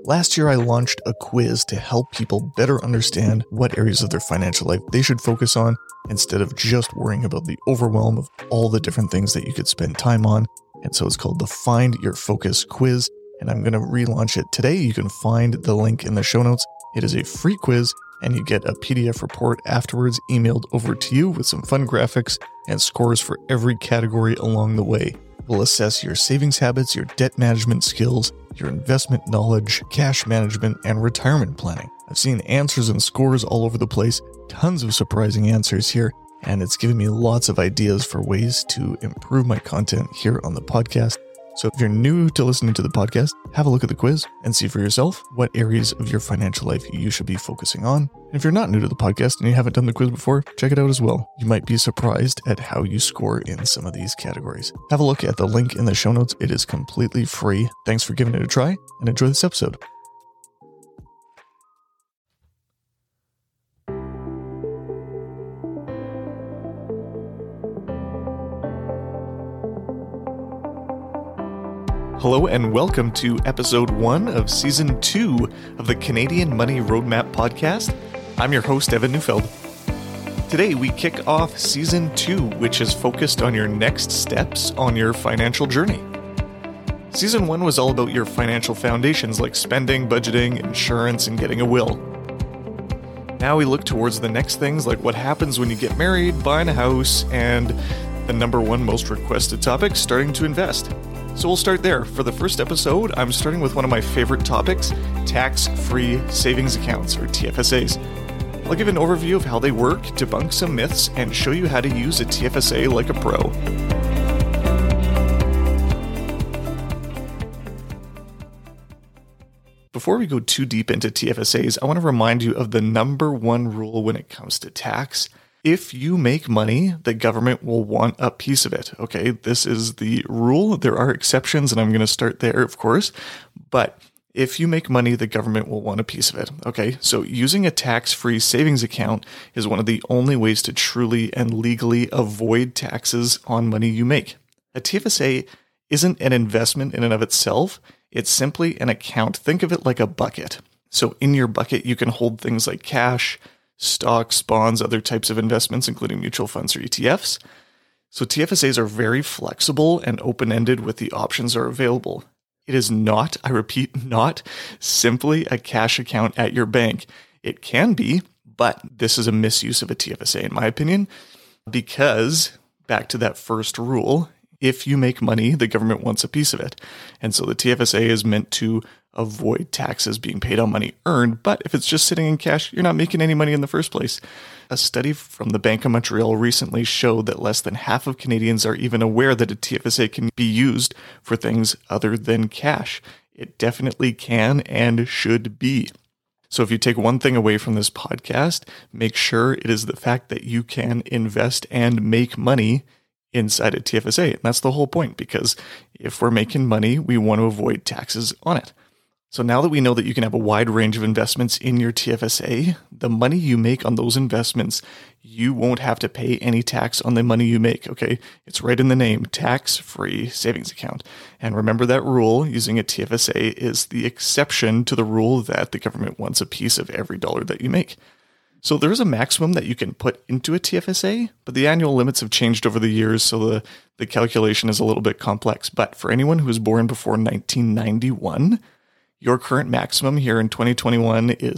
Last year, I launched a quiz to help people better understand what areas of their financial life they should focus on instead of just worrying about the overwhelm of all the different things that you could spend time on. And so it's called the Find Your Focus quiz, and I'm going to relaunch it today. You can find the link in the show notes. It is a free quiz, and you get a PDF report afterwards emailed over to you with some fun graphics and scores for every category along the way. We'll assess your savings habits, your debt management skills, your investment knowledge, cash management, and retirement planning. I've seen answers and scores all over the place, tons of surprising answers here, and it's given me lots of ideas for ways to improve my content here on the podcast. So if you're new to listening to the podcast, have a look at the quiz and see for yourself what areas of your financial life you should be focusing on. And if you're not new to the podcast and you haven't done the quiz before, check it out as well. You might be surprised at how you score in some of these categories. Have a look at the link in the show notes. It is completely free. Thanks for giving it a try and enjoy this episode. Hello and welcome to episode 1 of season 2 of the Canadian Money Roadmap podcast. I'm your host, Evan Neufeld. Today we kick off season 2, which is focused on your next steps on your financial journey. Season 1 was all about your financial foundations like spending, budgeting, insurance, and getting a will. Now we look towards the next things like what happens when you get married, buying a house, and the number one most requested topic, starting to invest. So we'll start there. For the first episode, I'm starting with one of my favorite topics, tax-free savings accounts, or TFSAs. I'll give an overview of how they work, debunk some myths, and show you how to use a TFSA like a pro. Before we go too deep into TFSAs, I want to remind you of the number one rule when it comes to tax. If you make money, the government will want a piece of it. Okay, this is the rule. There are exceptions, and I'm going to start there, of course. But if you make money, the government will want a piece of it. Okay, so using a tax-free savings account is one of the only ways to truly and legally avoid taxes on money you make. A TFSA isn't an investment in and of itself. It's simply an account. Think of it like a bucket. So in your bucket, you can hold things like cash, stocks, bonds, other types of investments, including mutual funds or ETFs. So TFSAs are very flexible and open-ended with the options are available. It is not, I repeat, not simply a cash account at your bank. It can be, but this is a misuse of a TFSA in my opinion, because back to that first rule, if you make money, the government wants a piece of it. And so the TFSA is meant to avoid taxes being paid on money earned, but if it's just sitting in cash, you're not making any money in the first place. A study from the Bank of Montreal recently showed that less than half of Canadians are even aware that a TFSA can be used for things other than cash. It definitely can and should be. So if you take one thing away from this podcast, make sure it is the fact that you can invest and make money inside a TFSA. And that's the whole point, because if we're making money, we want to avoid taxes on it. So now that we know that you can have a wide range of investments in your TFSA, the money you make on those investments, you won't have to pay any tax on the money you make, okay? It's right in the name, tax-free savings account. And remember that rule, using a TFSA is the exception to the rule that the government wants a piece of every dollar that you make. So there is a maximum that you can put into a TFSA, but the annual limits have changed over the years, so the calculation is a little bit complex. But for anyone who was born before 1991, your current maximum here in 2021 is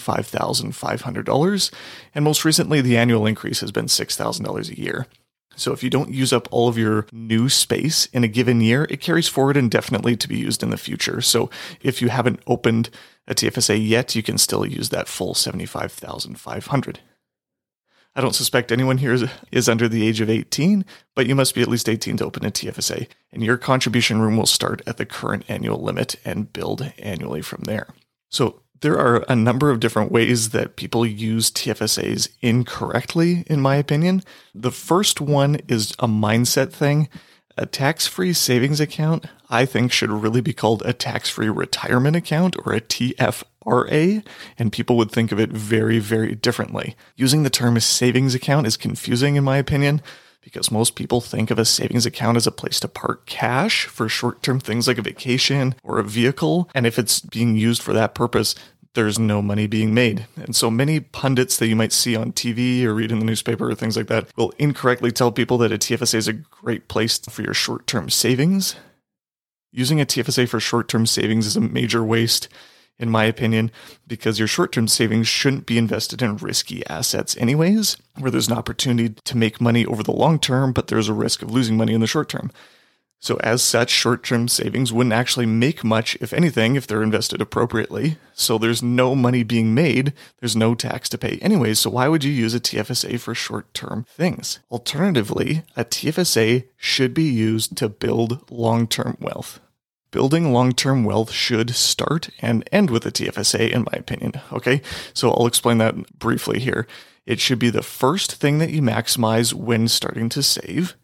$75,500, and most recently the annual increase has been $6,000 a year. So if you don't use up all of your new space in a given year, it carries forward indefinitely to be used in the future. So if you haven't opened a TFSA yet, you can still use that full $75,500. I don't suspect anyone here is under the age of 18, but you must be at least 18 to open a TFSA, and your contribution room will start at the current annual limit and build annually from there. So there are a number of different ways that people use TFSAs incorrectly, in my opinion. The first one is a mindset thing. A tax-free savings account, I think, should really be called a tax-free retirement account, or a TFRA, and people would think of it very, very differently. Using the term savings account is confusing in my opinion, because most people think of a savings account as a place to park cash for short-term things like a vacation or a vehicle. And if it's being used for that purpose, there's no money being made. And so many pundits that you might see on TV or read in the newspaper or things like that will incorrectly tell people that a TFSA is a great place for your short-term savings. Using a TFSA for short-term savings is a major waste, in my opinion, because your short-term savings shouldn't be invested in risky assets anyways, where there's an opportunity to make money over the long term, but there's a risk of losing money in the short term. So as such, short-term savings wouldn't actually make much, if anything, if they're invested appropriately. So there's no money being made. There's no tax to pay anyways. So why would you use a TFSA for short-term things? Alternatively, a TFSA should be used to build long-term wealth. Building long-term wealth should start and end with a TFSA, in my opinion. Okay, so I'll explain that briefly here. It should be the first thing that you maximize when starting to save.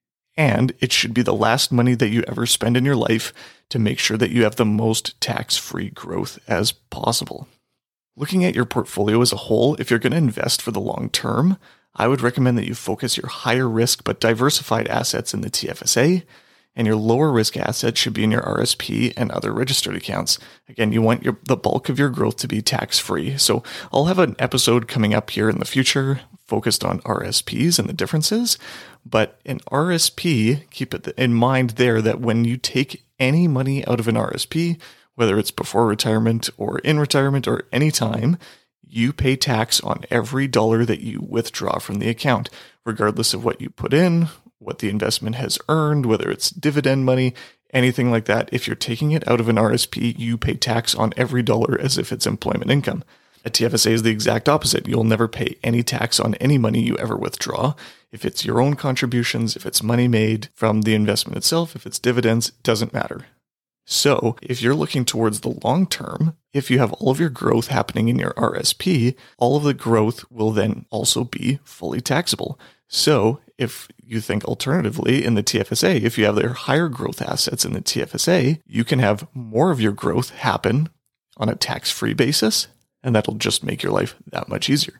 And it should be the last money that you ever spend in your life to make sure that you have the most tax-free growth as possible. Looking at your portfolio as a whole, if you're going to invest for the long term, I would recommend that you focus your higher risk but diversified assets in the TFSA, and your lower risk assets should be in your RSP and other registered accounts. Again, you want the bulk of your growth to be tax-free. So I'll have an episode coming up here in the future focused on RSPs and the differences. But an RSP, keep it in mind there that when you take any money out of an RSP, whether it's before retirement or in retirement or any time, you pay tax on every dollar that you withdraw from the account, regardless of what you put in, what the investment has earned, whether it's dividend money, anything like that. If you're taking it out of an RSP, you pay tax on every dollar as if it's employment income. A TFSA is the exact opposite. You'll never pay any tax on any money you ever withdraw. If it's your own contributions, if it's money made from the investment itself, if it's dividends, it doesn't matter. So if you're looking towards the long term, if you have all of your growth happening in your RSP, all of the growth will then also be fully taxable. So if you think alternatively in the TFSA, if you have their higher growth assets in the TFSA, you can have more of your growth happen on a tax-free basis, and that'll just make your life that much easier.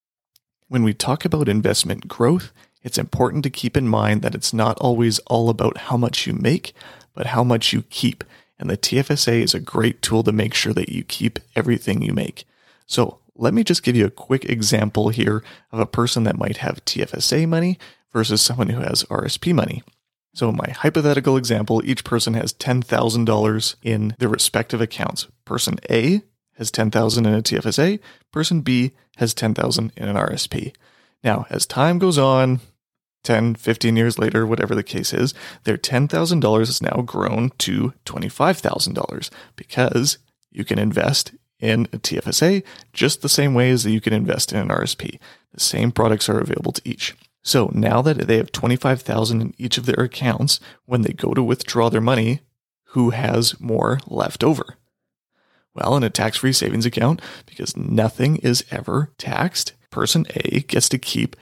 When we talk about investment growth, it's important to keep in mind that it's not always all about how much you make, but how much you keep. And the TFSA is a great tool to make sure that you keep everything you make. So let me just give you a quick example here of a person that might have TFSA money versus someone who has RSP money. So in my hypothetical example, each person has $10,000 in their respective accounts. Person A has $10,000 in a TFSA. Person B has $10,000 in an RSP. Now, as time goes on, 10, 15 years later, whatever the case is, their $10,000 has now grown to $25,000 because you can invest in a TFSA just the same way as you can invest in an RSP. The same products are available to each. So now that they have $25,000 in each of their accounts, when they go to withdraw their money, who has more left over? Well, in a tax-free savings account, because nothing is ever taxed, person A gets to keep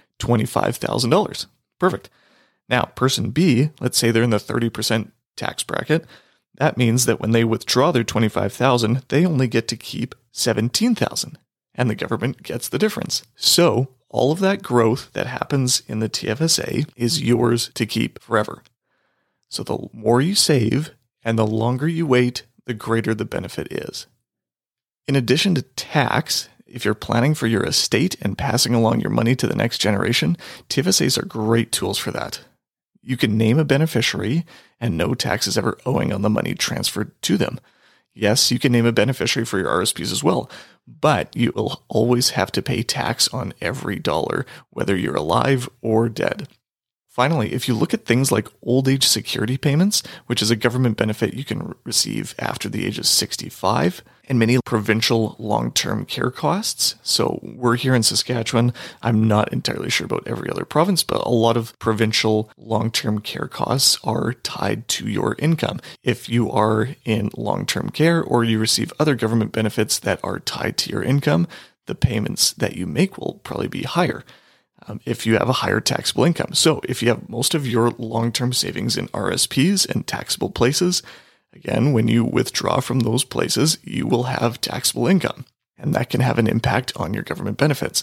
$25,000. Perfect. Now, person B, let's say they're in the 30% tax bracket. That means that when they withdraw their $25,000, they only get to keep $17,000, and the government gets the difference. So all of that growth that happens in the TFSA is yours to keep forever. So the more you save and the longer you wait, the greater the benefit is. In addition to tax, if you're planning for your estate and passing along your money to the next generation, TFSAs are great tools for that. You can name a beneficiary and no tax is ever owing on the money transferred to them. Yes, you can name a beneficiary for your RSPs as well, but you will always have to pay tax on every dollar, whether you're alive or dead. Finally, if you look at things like old age security payments, which is a government benefit you can receive after the age of 65, and many provincial long-term care costs. So we're here in Saskatchewan. I'm not entirely sure about every other province, but a lot of provincial long-term care costs are tied to your income. If you are in long-term care or you receive other government benefits that are tied to your income, the payments that you make will probably be higher. If you have a higher taxable income. So if you have most of your long-term savings in RSPs and taxable places, again, when you withdraw from those places, you will have taxable income, and that can have an impact on your government benefits.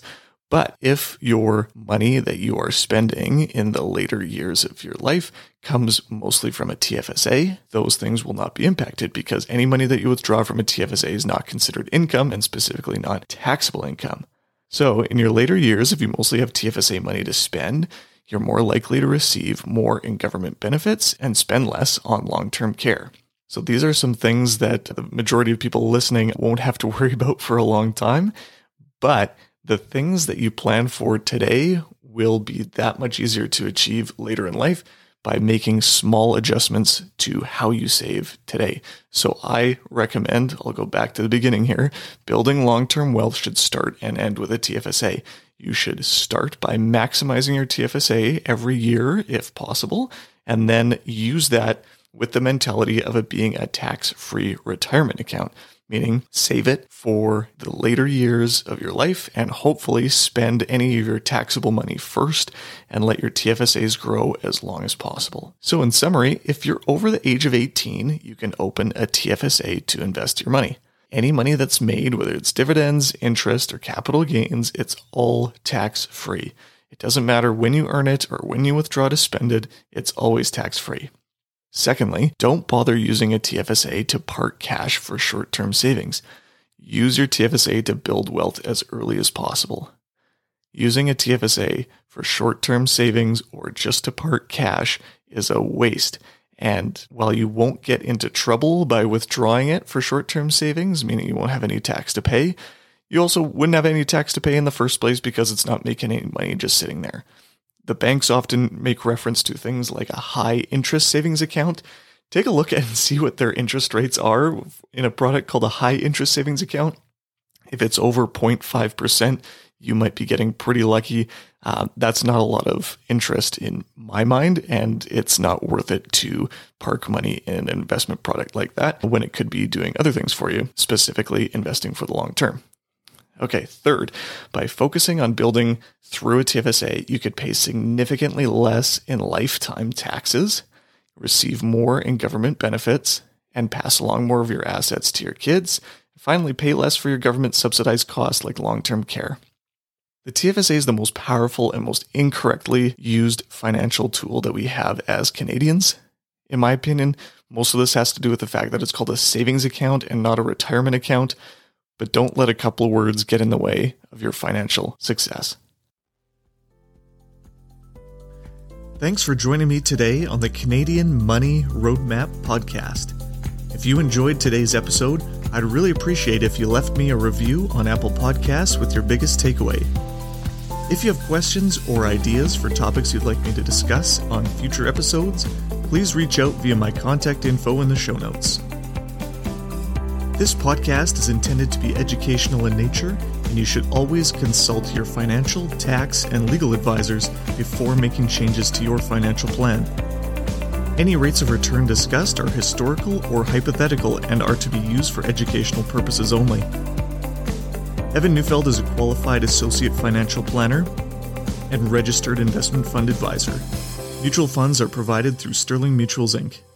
But if your money that you are spending in the later years of your life comes mostly from a TFSA, those things will not be impacted because any money that you withdraw from a TFSA is not considered income and specifically not taxable income. So in your later years, if you mostly have TFSA money to spend, you're more likely to receive more in government benefits and spend less on long-term care. So these are some things that the majority of people listening won't have to worry about for a long time, but the things that you plan for today will be that much easier to achieve later in life by making small adjustments to how you save today. So I recommend, I'll go back to the beginning here, building long-term wealth should start and end with a TFSA. You should start by maximizing your TFSA every year if possible, and then use that with the mentality of it being a tax-free retirement account, meaning save it for the later years of your life and hopefully spend any of your taxable money first and let your TFSAs grow as long as possible. So in summary, if you're over the age of 18, you can open a TFSA to invest your money. Any money that's made, whether it's dividends, interest, or capital gains, it's all tax-free. It doesn't matter when you earn it or when you withdraw to spend it, it's always tax-free. Secondly, don't bother using a TFSA to park cash for short-term savings. Use your TFSA to build wealth as early as possible. Using a TFSA for short-term savings or just to park cash is a waste. And while you won't get into trouble by withdrawing it for short-term savings, meaning you won't have any tax to pay, you also wouldn't have any tax to pay in the first place because it's not making any money just sitting there. The banks often make reference to things like a high interest savings account. Take a look at and see what their interest rates are in a product called a high interest savings account. If it's over 0.5%, you might be getting pretty lucky. That's not a lot of interest in my mind, and it's not worth it to park money in an investment product like that when it could be doing other things for you, specifically investing for the long term. Okay, third, by focusing on building through a TFSA, you could pay significantly less in lifetime taxes, receive more in government benefits, and pass along more of your assets to your kids, and finally pay less for your government subsidized costs like long-term care. The TFSA is the most powerful and most incorrectly used financial tool that we have as Canadians. In my opinion, most of this has to do with the fact that it's called a savings account and not a retirement account. But don't let a couple of words get in the way of your financial success. Thanks for joining me today on the Canadian Money Roadmap podcast. If you enjoyed today's episode, I'd really appreciate if you left me a review on Apple Podcasts with your biggest takeaway. If you have questions or ideas for topics you'd like me to discuss on future episodes, please reach out via my contact info in the show notes. This podcast is intended to be educational in nature, and you should always consult your financial, tax, and legal advisors before making changes to your financial plan. Any rates of return discussed are historical or hypothetical and are to be used for educational purposes only. Evan Neufeld is a qualified associate financial planner and registered investment fund advisor. Mutual funds are provided through Sterling Mutuals Inc.